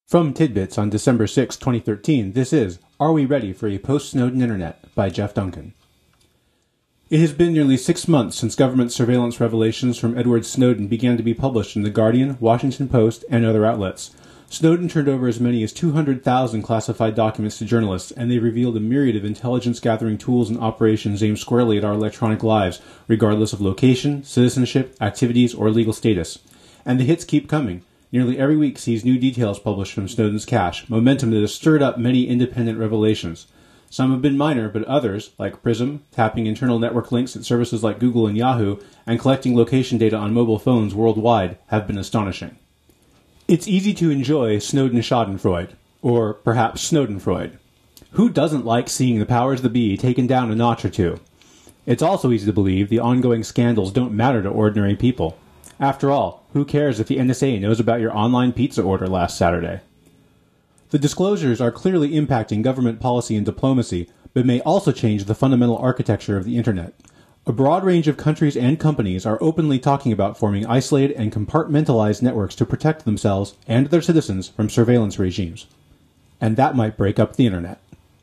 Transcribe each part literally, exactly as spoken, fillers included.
From Tidbits on December sixth, twenty thirteen, this is Are We Ready for a Post-Snowden Internet by Jeff Duncan. It has been nearly six months since government surveillance revelations from Edward Snowden began to be published in The Guardian, Washington Post, and other outlets. Snowden turned over as many as two hundred thousand classified documents to journalists, and they revealed a myriad of intelligence-gathering tools and operations aimed squarely at our electronic lives, regardless of location, citizenship, activities, or legal status. And the hits keep coming. Nearly every week sees new details published from Snowden's cache, momentum that has stirred up many independent revelations. Some have been minor, but others, like PRISM, tapping internal network links at services like Google and Yahoo, and collecting location data on mobile phones worldwide, have been astonishing. It's easy to enjoy Snowden-Schadenfreude, or perhaps Snowdenfreude. Who doesn't like seeing the powers that be taken down a notch or two? It's also easy to believe the ongoing scandals don't matter to ordinary people. After all, who cares if the N S A knows about your online pizza order last Saturday? The disclosures are clearly impacting government policy and diplomacy, but may also change the fundamental architecture of the Internet. A broad range of countries and companies are openly talking about forming isolated and compartmentalized networks to protect themselves and their citizens from surveillance regimes. And that might break up the Internet.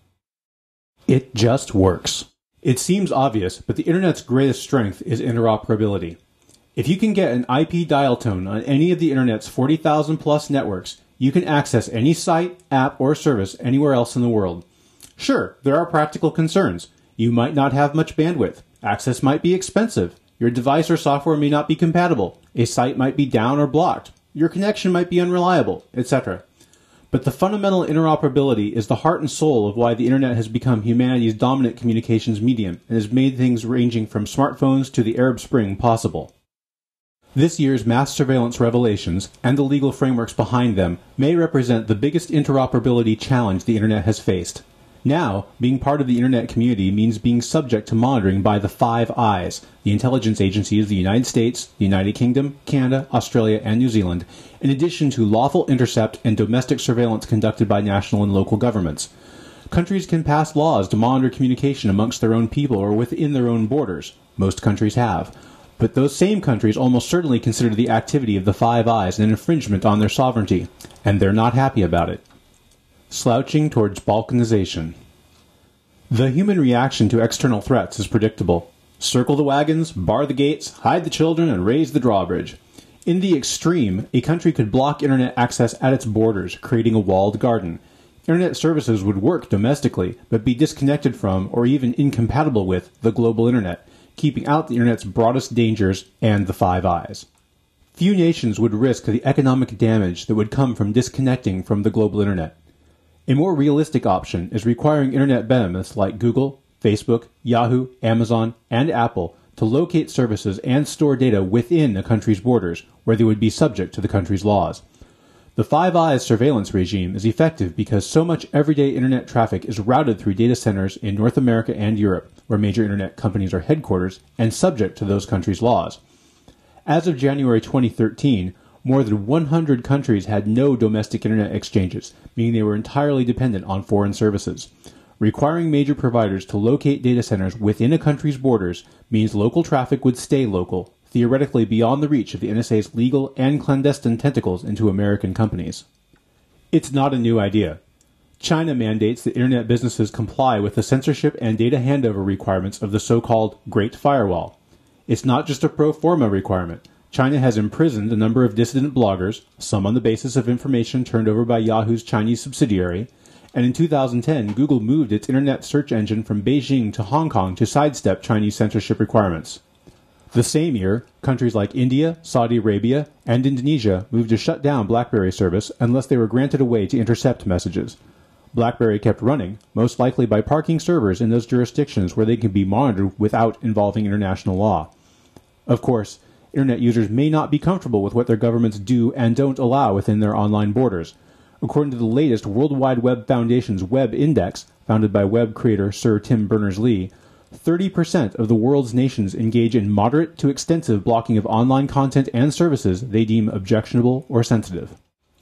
It just works. It seems obvious, but the Internet's greatest strength is interoperability. If you can get an I P dial tone on any of the Internet's forty thousand plus networks, you can access any site, app, or service anywhere else in the world. Sure, there are practical concerns. You might not have much bandwidth. Access might be expensive. Your device or software may not be compatible. A site might be down or blocked. Your connection might be unreliable, et cetera. But the fundamental interoperability is the heart and soul of why the Internet has become humanity's dominant communications medium and has made things ranging from smartphones to the Arab Spring possible. This year's mass surveillance revelations, and the legal frameworks behind them, may represent the biggest interoperability challenge the Internet has faced. Now, being part of the Internet community means being subject to monitoring by the Five Eyes, the intelligence agencies of the United States, the United Kingdom, Canada, Australia, and New Zealand, in addition to lawful intercept and domestic surveillance conducted by national and local governments. Countries can pass laws to monitor communication amongst their own people or within their own borders. Most countries have. But those same countries almost certainly consider the activity of the Five Eyes an infringement on their sovereignty, and they're not happy about it. Slouching towards balkanization. The human reaction to external threats is predictable. Circle the wagons, bar the gates, hide the children, and raise the drawbridge. In the extreme, a country could block Internet access at its borders, creating a walled garden. Internet services would work domestically, but be disconnected from, or even incompatible with, the global Internet, keeping out the Internet's broadest dangers and the Five Eyes. Few nations would risk the economic damage that would come from disconnecting from the global Internet. A more realistic option is requiring Internet behemoths like Google, Facebook, Yahoo, Amazon, and Apple to locate services and store data within a country's borders, where they would be subject to the country's laws. The Five Eyes surveillance regime is effective because so much everyday Internet traffic is routed through data centers in North America and Europe, where major Internet companies are headquarters, and subject to those countries' laws. As of January twenty thirteen, more than one hundred countries had no domestic Internet exchanges, meaning they were entirely dependent on foreign services. Requiring major providers to locate data centers within a country's borders means local traffic would stay local, theoretically beyond the reach of the N S A's legal and clandestine tentacles into American companies. It's not a new idea. China mandates that Internet businesses comply with the censorship and data handover requirements of the so-called Great Firewall. It's not just a pro forma requirement. China has imprisoned a number of dissident bloggers, some on the basis of information turned over by Yahoo's Chinese subsidiary, and in two thousand ten, Google moved its Internet search engine from Beijing to Hong Kong to sidestep Chinese censorship requirements. The same year, countries like India, Saudi Arabia, and Indonesia moved to shut down BlackBerry service unless they were granted a way to intercept messages. BlackBerry kept running, most likely by parking servers in those jurisdictions where they can be monitored without involving international law. Of course, Internet users may not be comfortable with what their governments do and don't allow within their online borders. According to the latest World Wide Web Foundation's Web Index, founded by web creator Sir Tim Berners-Lee, thirty percent of the world's nations engage in moderate to extensive blocking of online content and services they deem objectionable or sensitive.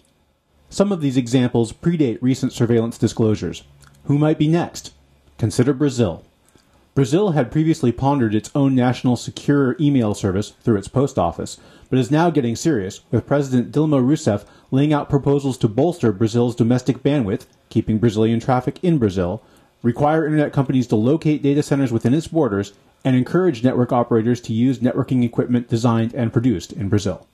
Some of these examples predate recent surveillance disclosures. Who might be next? Consider Brazil. Brazil had previously pondered its own national secure email service through its post office, but is now getting serious, with President Dilma Rousseff laying out proposals to bolster Brazil's domestic bandwidth, keeping Brazilian traffic in Brazil, require internet companies to locate data centers within its borders, and encourage network operators to use networking equipment designed and produced in Brazil.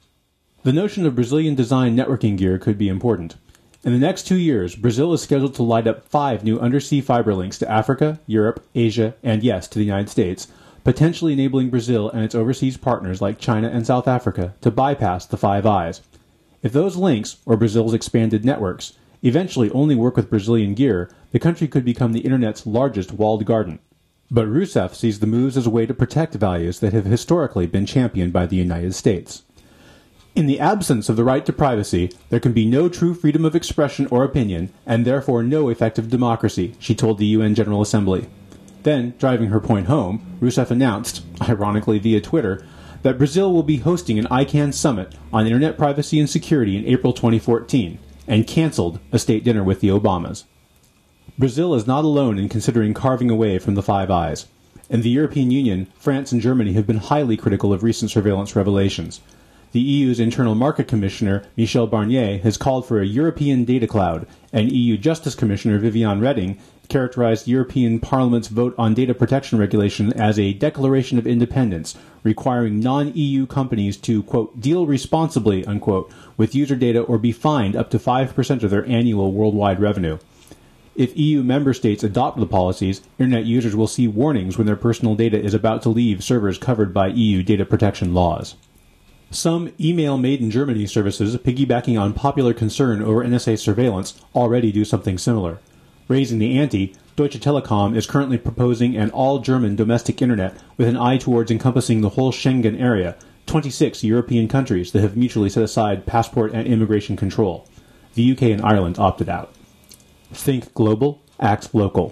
The notion of Brazilian-designed networking gear could be important. In the next two years, Brazil is scheduled to light up five new undersea fiber links to Africa, Europe, Asia, and yes, to the United States, potentially enabling Brazil and its overseas partners like China and South Africa to bypass the Five Eyes. If those links, or Brazil's expanded networks, eventually only work with Brazilian gear, the country could become the Internet's largest walled garden. But Rousseff sees the moves as a way to protect values that have historically been championed by the United States. In the absence of the right to privacy, there can be no true freedom of expression or opinion, and therefore no effective democracy, she told the U N General Assembly. Then, driving her point home, Rousseff announced, ironically via Twitter, that Brazil will be hosting an I CANN summit on internet privacy and security in April twenty fourteen, and canceled a state dinner with the Obamas. Brazil is not alone in considering carving away from the Five Eyes. In the European Union, France and Germany have been highly critical of recent surveillance revelations. The E U's Internal Market Commissioner, Michel Barnier, has called for a European data cloud, and E U Justice Commissioner Viviane Reding characterized the European Parliament's vote on data protection regulation as a declaration of independence, requiring non-E U companies to, quote, deal responsibly, unquote, with user data or be fined up to five percent of their annual worldwide revenue. If E U member states adopt the policies, Internet users will see warnings when their personal data is about to leave servers covered by E U data protection laws. Some email made in Germany services, piggybacking on popular concern over N S A surveillance, already do something similar. Raising the ante, Deutsche Telekom is currently proposing an all-German domestic internet with an eye towards encompassing the whole Schengen area, twenty-six European countries that have mutually set aside passport and immigration control. The U K and Ireland opted out. Think global, act local.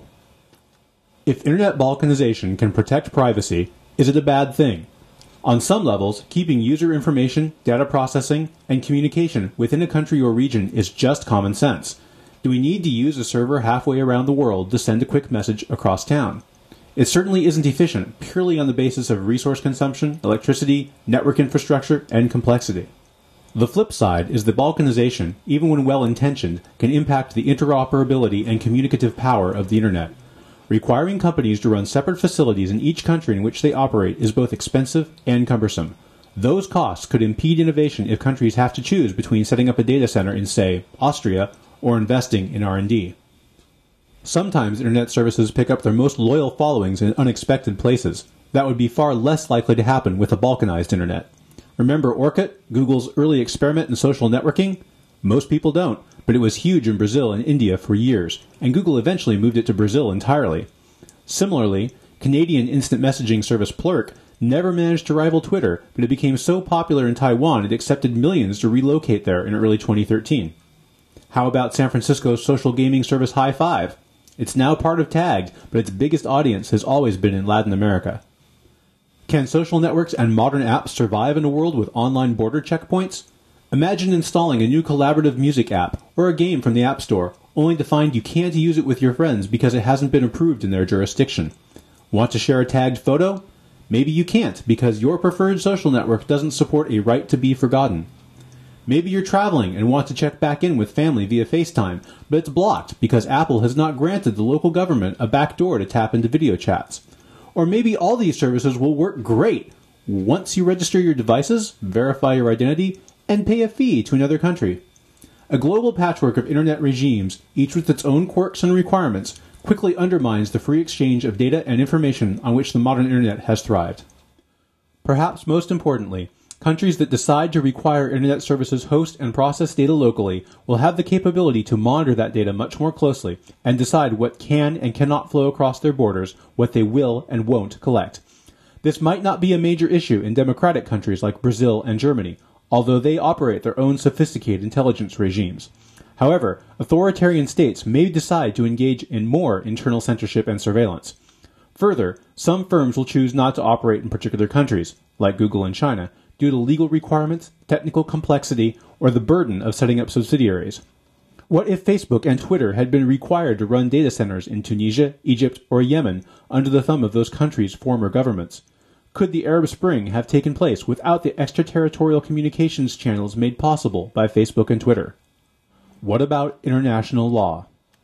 If internet balkanization can protect privacy, is it a bad thing? On some levels, keeping user information, data processing, and communication within a country or region is just common sense. Do we need to use a server halfway around the world to send a quick message across town? It certainly isn't efficient, purely on the basis of resource consumption, electricity, network infrastructure, and complexity. The flip side is that balkanization, even when well-intentioned, can impact the interoperability and communicative power of the Internet. Requiring companies to run separate facilities in each country in which they operate is both expensive and cumbersome. Those costs could impede innovation if countries have to choose between setting up a data center in, say, Austria, or investing in R and D. Sometimes Internet services pick up their most loyal followings in unexpected places. That would be far less likely to happen with a balkanized Internet. Remember Orkut, Google's early experiment in social networking? Most people don't, but it was huge in Brazil and India for years, and Google eventually moved it to Brazil entirely. Similarly, Canadian instant messaging service Plurk never managed to rival Twitter, but it became so popular in Taiwan it accepted millions to relocate there in early twenty thirteen. How about San Francisco's social gaming service High Five? It's now part of Tagged, but its biggest audience has always been in Latin America. Can social networks and modern apps survive in a world with online border checkpoints? Imagine installing a new collaborative music app or a game from the App Store, only to find you can't use it with your friends because it hasn't been approved in their jurisdiction. Want to share a tagged photo? Maybe you can't because your preferred social network doesn't support a right to be forgotten. Maybe you're traveling and want to check back in with family via FaceTime, but it's blocked because Apple has not granted the local government a backdoor to tap into video chats. Or maybe all these services will work great once you register your devices, verify your identity, and pay a fee to another country. A global patchwork of internet regimes, each with its own quirks and requirements, quickly undermines the free exchange of data and information on which the modern internet has thrived. Perhaps most importantly, countries that decide to require internet services host and process data locally will have the capability to monitor that data much more closely and decide what can and cannot flow across their borders, what they will and won't collect. This might not be a major issue in democratic countries like Brazil and Germany, although they operate their own sophisticated intelligence regimes. However, authoritarian states may decide to engage in more internal censorship and surveillance. Further, some firms will choose not to operate in particular countries, like Google in China, due to legal requirements, technical complexity, or the burden of setting up subsidiaries. What if Facebook and Twitter had been required to run data centers in Tunisia, Egypt, or Yemen under the thumb of those countries' former governments? Could the Arab Spring have taken place without the extraterritorial communications channels made possible by Facebook and Twitter? What about international law?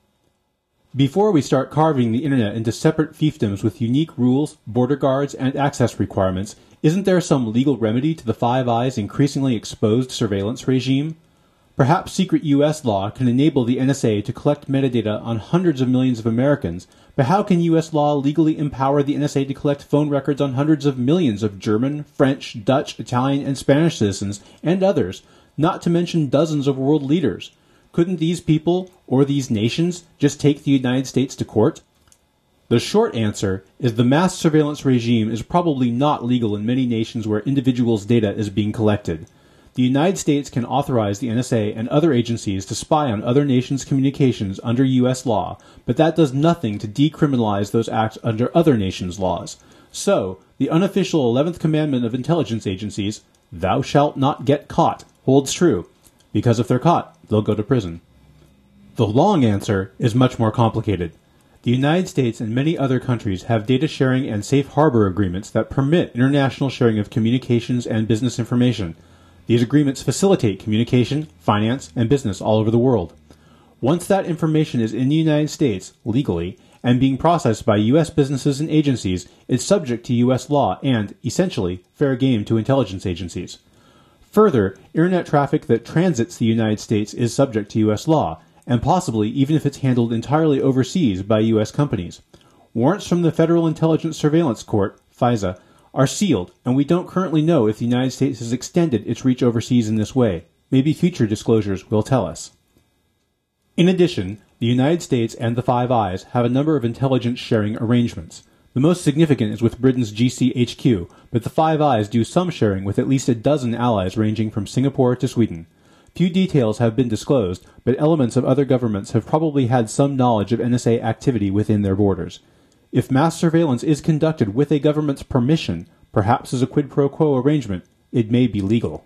Before we start carving the internet into separate fiefdoms with unique rules, border guards, and access requirements, isn't there some legal remedy to the Five Eyes' increasingly exposed surveillance regime? Perhaps secret U S law can enable the N S A to collect metadata on hundreds of millions of Americans, but how can U S law legally empower the N S A to collect phone records on hundreds of millions of German, French, Dutch, Italian, and Spanish citizens, and others, not to mention dozens of world leaders? Couldn't these people, or these nations, just take the United States to court? The short answer is the mass surveillance regime is probably not legal in many nations where individuals' data is being collected. The United States can authorize the N S A and other agencies to spy on other nations' communications under U S law, but that does nothing to decriminalize those acts under other nations' laws. So, the unofficial eleventh commandment of intelligence agencies, "Thou shalt not get caught," holds true, because if they're caught, they'll go to prison. The long answer is much more complicated. The United States and many other countries have data sharing and safe harbor agreements that permit international sharing of communications and business information. These agreements facilitate communication, finance, and business all over the world. Once that information is in the United States, legally, and being processed by U S businesses and agencies, it's subject to U S law and, essentially, fair game to intelligence agencies. Further, internet traffic that transits the United States is subject to U S law, and possibly even if it's handled entirely overseas by U S companies. Warrants from the Federal Intelligence Surveillance Court, FISA, are sealed, and we don't currently know if the United States has extended its reach overseas in this way. Maybe future disclosures will tell us. In addition, the United States and the Five Eyes have a number of intelligence sharing arrangements. The most significant is with Britain's G C H Q, but the Five Eyes do some sharing with at least a dozen allies ranging from Singapore to Sweden. Few details have been disclosed, but elements of other governments have probably had some knowledge of N S A activity within their borders. If mass surveillance is conducted with a government's permission, perhaps as a quid pro quo arrangement, it may be legal.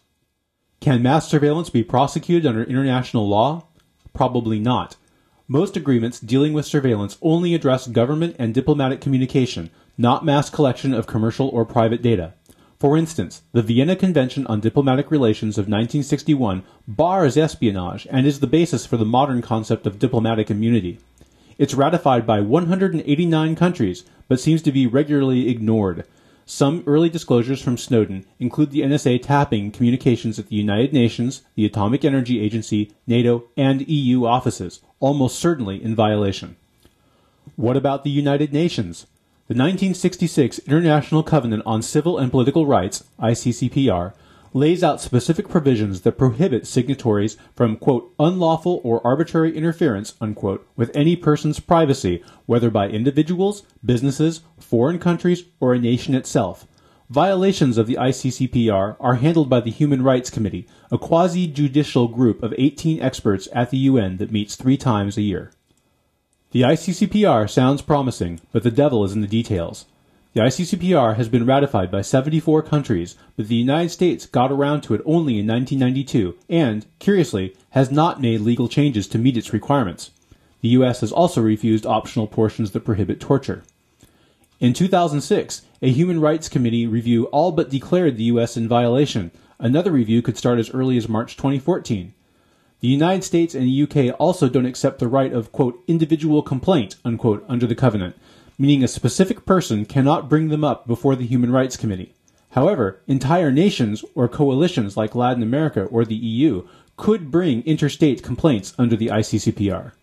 Can mass surveillance be prosecuted under international law? Probably not. Most agreements dealing with surveillance only address government and diplomatic communication, not mass collection of commercial or private data. For instance, the Vienna Convention on Diplomatic Relations of nineteen sixty-one bars espionage and is the basis for the modern concept of diplomatic immunity. It's ratified by one hundred eighty-nine countries, but seems to be regularly ignored. Some early disclosures from Snowden include the N S A tapping communications at the United Nations, the Atomic Energy Agency, NATO, and E U offices, almost certainly in violation. What about the United Nations? The nineteen sixty-six International Covenant on Civil and Political Rights, I C C P R, lays out specific provisions that prohibit signatories from, quote, unlawful or arbitrary interference, unquote, with any person's privacy, whether by individuals, businesses, foreign countries, or a nation itself. Violations of the I C C P R are handled by the Human Rights Committee, a quasi-judicial group of eighteen experts at the U N that meets three times a year. The I C C P R sounds promising, but the devil is in the details. The I C C P R has been ratified by seventy-four countries, but the United States got around to it only in nineteen ninety-two and, curiously, has not made legal changes to meet its requirements. The U S has also refused optional portions that prohibit torture. In two thousand six, a Human Rights Committee review all but declared the U S in violation. Another review could start as early as March twenty fourteen. The United States and the U K also don't accept the right of, quote, individual complaint, unquote, under the covenant, meaning a specific person cannot bring them up before the Human Rights Committee. However, entire nations or coalitions like Latin America or the E U could bring interstate complaints under the I C C P R.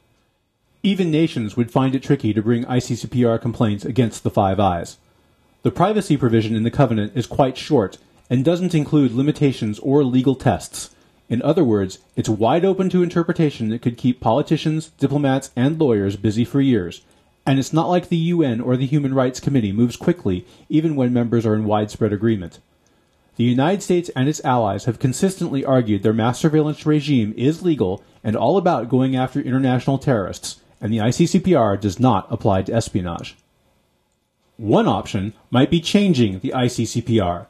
Even nations would find it tricky to bring I C C P R complaints against the Five Eyes. The privacy provision in the covenant is quite short and doesn't include limitations or legal tests. In other words, it's wide open to interpretation that could keep politicians, diplomats, and lawyers busy for years. And it's not like the U N or the Human Rights Committee moves quickly, even when members are in widespread agreement. The United States and its allies have consistently argued their mass surveillance regime is legal and all about going after international terrorists, and the I C C P R does not apply to espionage. One option might be changing the I C C P R.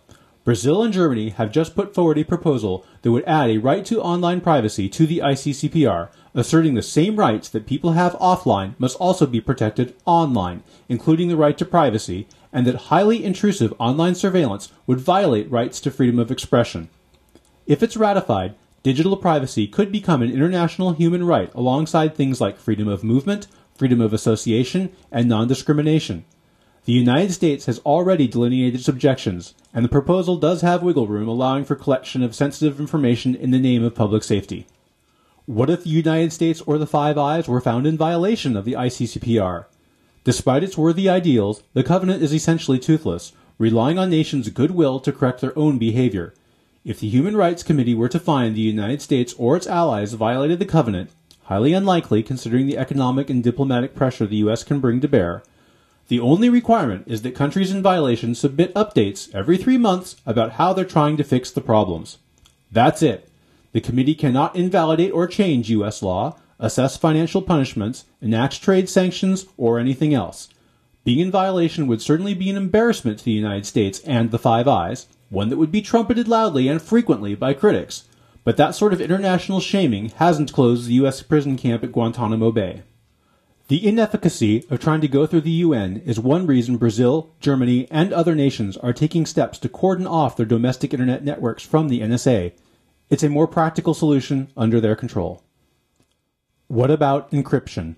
Brazil and Germany have just put forward a proposal that would add a right to online privacy to the I C C P R, asserting the same rights that people have offline must also be protected online, including the right to privacy, and that highly intrusive online surveillance would violate rights to freedom of expression. If it's ratified, digital privacy could become an international human right alongside things like freedom of movement, freedom of association, and non-discrimination. The United States has already delineated its objections, and the proposal does have wiggle room allowing for collection of sensitive information in the name of public safety. What if the United States or the Five Eyes were found in violation of the I C C P R? Despite its worthy ideals, the covenant is essentially toothless, relying on nations' goodwill to correct their own behavior. If the Human Rights Committee were to find the United States or its allies violated the covenant, highly unlikely considering the economic and diplomatic pressure the U S can bring to bear, the only requirement is that countries in violation submit updates every three months about how they're trying to fix the problems. That's it. The committee cannot invalidate or change U S law, assess financial punishments, enact trade sanctions, or anything else. Being in violation would certainly be an embarrassment to the United States and the Five Eyes, one that would be trumpeted loudly and frequently by critics. But that sort of international shaming hasn't closed the U S prison camp at Guantanamo Bay. The inefficacy of trying to go through the U N is one reason Brazil, Germany, and other nations are taking steps to cordon off their domestic internet networks from the N S A. It's a more practical solution under their control. What about encryption?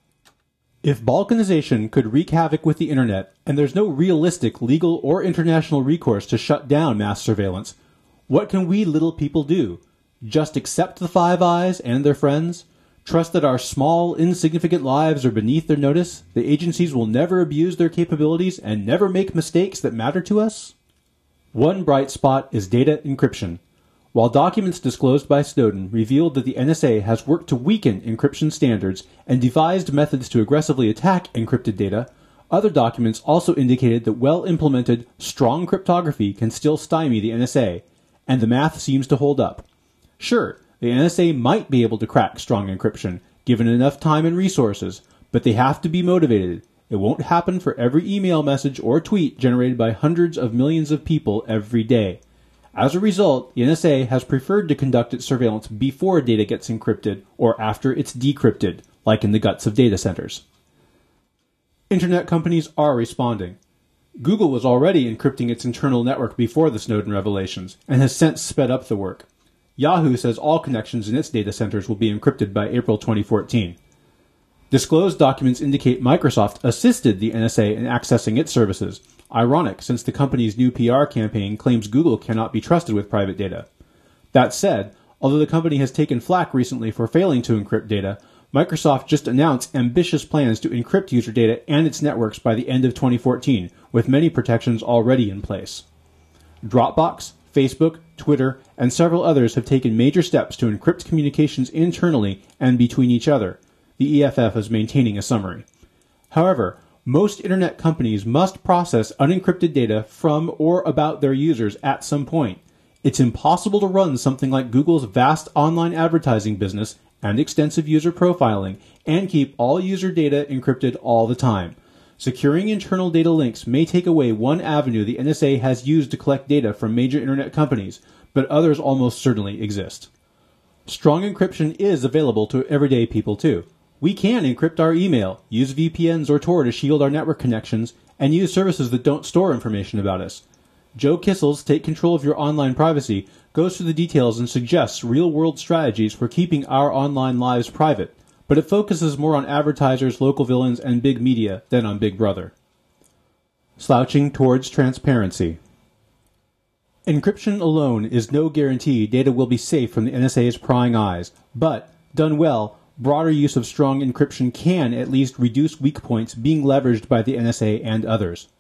If balkanization could wreak havoc with the internet, and there's no realistic legal or international recourse to shut down mass surveillance, what can we little people do? Just accept the Five Eyes and their friends? Trust that our small, insignificant lives are beneath their notice, the agencies will never abuse their capabilities and never make mistakes that matter to us? One bright spot is data encryption. While documents disclosed by Snowden revealed that the N S A has worked to weaken encryption standards and devised methods to aggressively attack encrypted data, other documents also indicated that well-implemented, strong cryptography can still stymie the N S A, and the math seems to hold up. Sure, the N S A might be able to crack strong encryption, given enough time and resources, but they have to be motivated. It won't happen for every email message or tweet generated by hundreds of millions of people every day. As a result, the N S A has preferred to conduct its surveillance before data gets encrypted or after it's decrypted, like in the guts of data centers. Internet companies are responding. Google was already encrypting its internal network before the Snowden revelations, and has since sped up the work. Yahoo says all connections in its data centers will be encrypted by April twenty fourteen. Disclosed documents indicate Microsoft assisted the N S A in accessing its services. Ironic, since the company's new P R campaign claims Google cannot be trusted with private data. That said, although the company has taken flack recently for failing to encrypt data, Microsoft just announced ambitious plans to encrypt user data and its networks by the end of twenty fourteen, with many protections already in place. Dropbox, Facebook, Twitter, and several others have taken major steps to encrypt communications internally and between each other. The E F F is maintaining a summary. However, most internet companies must process unencrypted data from or about their users at some point. It's impossible to run something like Google's vast online advertising business and extensive user profiling and keep all user data encrypted all the time. Securing internal data links may take away one avenue the N S A has used to collect data from major internet companies, but others almost certainly exist. Strong encryption is available to everyday people too. We can encrypt our email, use V P Ns or Tor to shield our network connections, and use services that don't store information about us. Joe Kissel's Take Control of Your Online Privacy goes through the details and suggests real-world strategies for keeping our online lives private, but it focuses more on advertisers, local villains, and big media than on Big Brother. Slouching towards transparency. Encryption alone is no guarantee data will be safe from the N S A's prying eyes, but, done well, broader use of strong encryption can at least reduce weak points being leveraged by the N S A and others.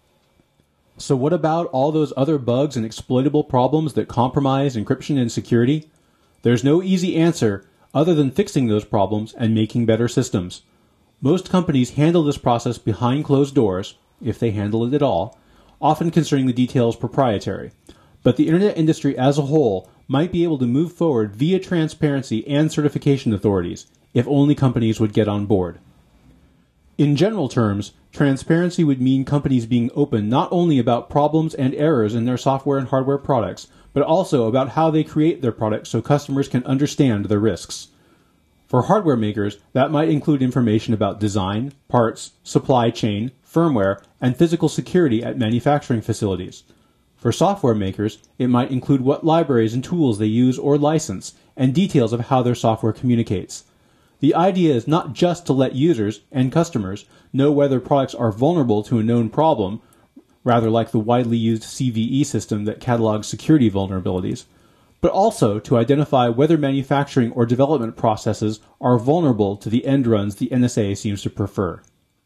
So what about all those other bugs and exploitable problems that compromise encryption and security? There's no easy answer other than fixing those problems and making better systems. Most companies handle this process behind closed doors, if they handle it at all, often considering the details proprietary. But the internet industry as a whole might be able to move forward via transparency and certification authorities, if only companies would get on board. In general terms, transparency would mean companies being open not only about problems and errors in their software and hardware products, but also about how they create their products so customers can understand their risks. For hardware makers, that might include information about design, parts, supply chain, firmware, and physical security at manufacturing facilities. For software makers, it might include what libraries and tools they use or license, and details of how their software communicates. The idea is not just to let users and customers know whether products are vulnerable to a known problem, rather like the widely used C V E system that catalogs security vulnerabilities, but also to identify whether manufacturing or development processes are vulnerable to the end runs the N S A seems to prefer.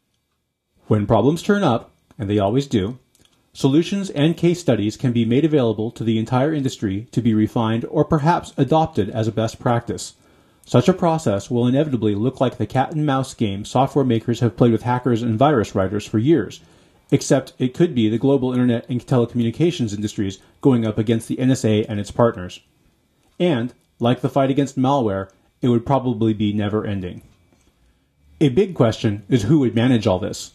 When problems turn up, and they always do, solutions and case studies can be made available to the entire industry to be refined or perhaps adopted as a best practice. Such a process will inevitably look like the cat and mouse game software makers have played with hackers and virus writers for years, except it could be the global internet and telecommunications industries going up against the N S A and its partners. And, like the fight against malware, it would probably be never-ending. A big question is who would manage all this.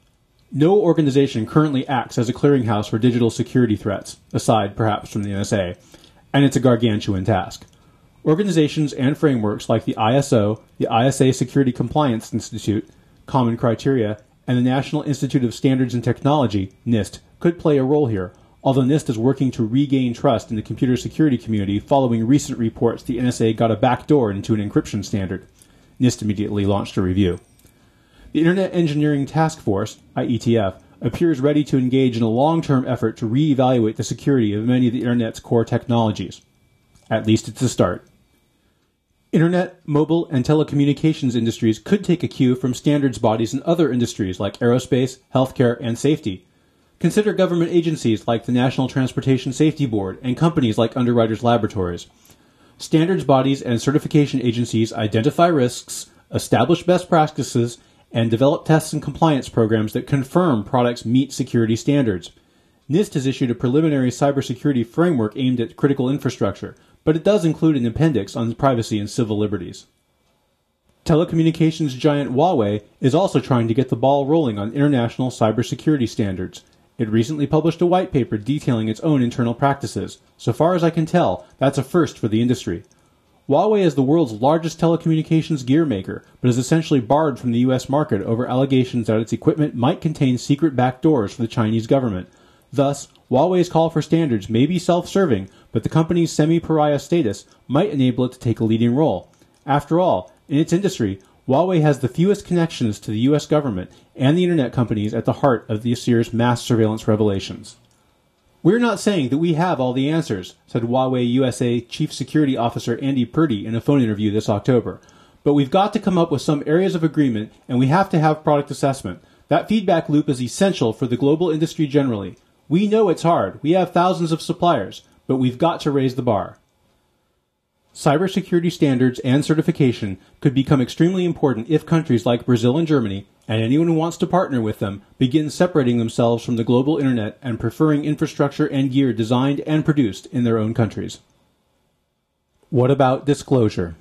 No organization currently acts as a clearinghouse for digital security threats, aside perhaps from the N S A, and it's a gargantuan task. Organizations and frameworks like the I S O, the I S A Security Compliance Institute, Common Criteria, and the National Institute of Standards and Technology, NIST, could play a role here, although NIST is working to regain trust in the computer security community following recent reports the N S A got a backdoor into an encryption standard. NIST immediately launched a review. The Internet Engineering Task Force, I E T F, appears ready to engage in a long-term effort to re-evaluate the security of many of the Internet's core technologies. At least it's a start. Internet, mobile, and telecommunications industries could take a cue from standards bodies in other industries like aerospace, healthcare, and safety. Consider government agencies like the National Transportation Safety Board and companies like Underwriters Laboratories. Standards bodies and certification agencies identify risks, establish best practices, and develop tests and compliance programs that confirm products meet security standards. NIST has issued a preliminary cybersecurity framework aimed at critical infrastructure, but it does include an appendix on privacy and civil liberties. Telecommunications giant Huawei is also trying to get the ball rolling on international cybersecurity standards. It recently published a white paper detailing its own internal practices. So far as I can tell, that's a first for the industry. Huawei is the world's largest telecommunications gear maker, but is essentially barred from the U S market over allegations that its equipment might contain secret backdoors for the Chinese government. Thus, Huawei's call for standards may be self-serving, but the company's semi-pariah status might enable it to take a leading role. After all, in its industry, Huawei has the fewest connections to the U S government and the internet companies at the heart of this year's mass surveillance revelations. We're not saying that we have all the answers, said Huawei U S A Chief Security Officer Andy Purdy in a phone interview this October. But we've got to come up with some areas of agreement, and we have to have product assessment. That feedback loop is essential for the global industry generally. We know it's hard. We have thousands of suppliers, but we've got to raise the bar. Cybersecurity standards and certification could become extremely important if countries like Brazil and Germany, and anyone who wants to partner with them, begin separating themselves from the global internet and preferring infrastructure and gear designed and produced in their own countries. What about disclosure?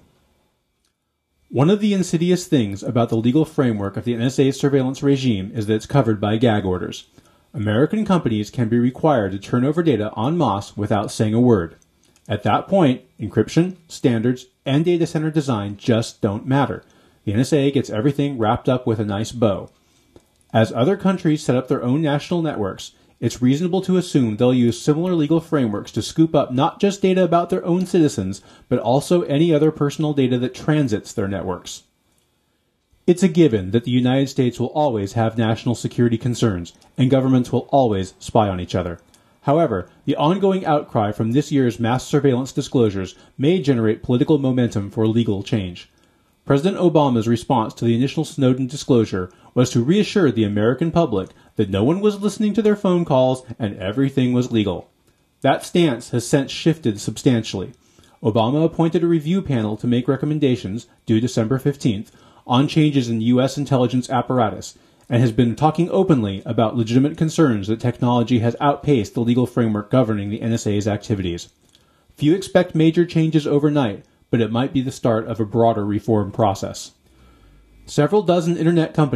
One of the insidious things about the legal framework of the N S A's surveillance regime is that it's covered by gag orders. American companies can be required to turn over data en masse without saying a word. At that point, encryption, standards, and data center design just don't matter. The N S A gets everything wrapped up with a nice bow. As other countries set up their own national networks, it's reasonable to assume they'll use similar legal frameworks to scoop up not just data about their own citizens, but also any other personal data that transits their networks. It's a given that the United States will always have national security concerns, and governments will always spy on each other. However, the ongoing outcry from this year's mass surveillance disclosures may generate political momentum for legal change. President Obama's response to the initial Snowden disclosure was to reassure the American public that no one was listening to their phone calls and everything was legal. That stance has since shifted substantially. Obama appointed a review panel to make recommendations, due December fifteenth, on changes in U S intelligence apparatus, and has been talking openly about legitimate concerns that technology has outpaced the legal framework governing the N S A's activities. Few expect major changes overnight, but it might be the start of a broader reform process. Several dozen internet companies,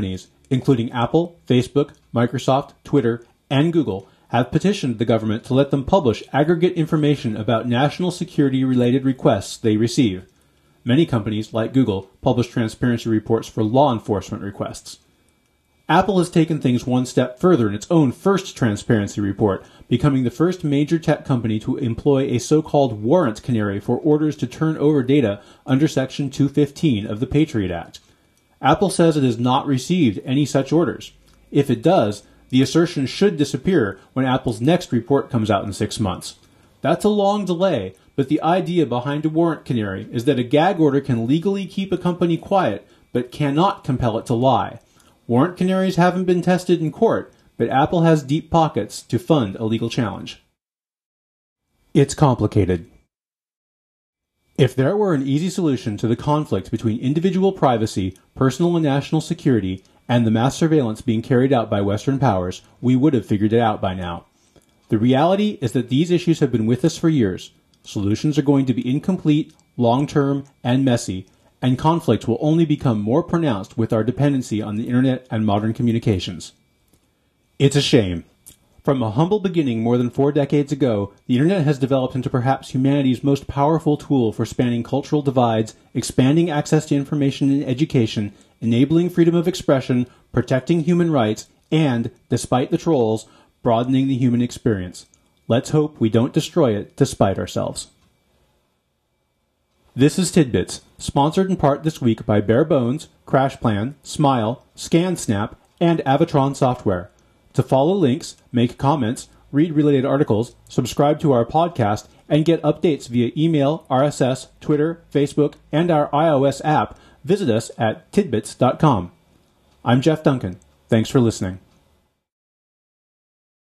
including Apple, Facebook, Microsoft, Twitter, and Google, have petitioned the government to let them publish aggregate information about national security-related requests they receive. Many companies, like Google, publish transparency reports for law enforcement requests. Apple has taken things one step further in its own first transparency report, becoming the first major tech company to employ a so-called warrant canary for orders to turn over data under Section two fifteen of the Patriot Act. Apple says it has not received any such orders. If it does, the assertion should disappear when Apple's next report comes out in six months. That's a long delay, but the idea behind a warrant canary is that a gag order can legally keep a company quiet, but cannot compel it to lie. Warrant canaries haven't been tested in court, but Apple has deep pockets to fund a legal challenge. It's complicated. If there were an easy solution to the conflict between individual privacy, personal and national security, and the mass surveillance being carried out by Western powers, we would have figured it out by now. The reality is that these issues have been with us for years. Solutions are going to be incomplete, long-term, and messy, and conflict will only become more pronounced with our dependency on the internet and modern communications. It's a shame. From a humble beginning more than four decades ago, the internet has developed into perhaps humanity's most powerful tool for spanning cultural divides, expanding access to information and education, enabling freedom of expression, protecting human rights, and, despite the trolls, broadening the human experience. Let's hope we don't destroy it to spite ourselves. This is Tidbits, sponsored in part this week by Barebones, CrashPlan, Smile, ScanSnap, and Avatron Software. To follow links, make comments, read related articles, subscribe to our podcast, and get updates via email, R S S, Twitter, Facebook, and our iOS app, visit us at tidbits dot com. I'm Jeff Duncan. Thanks for listening.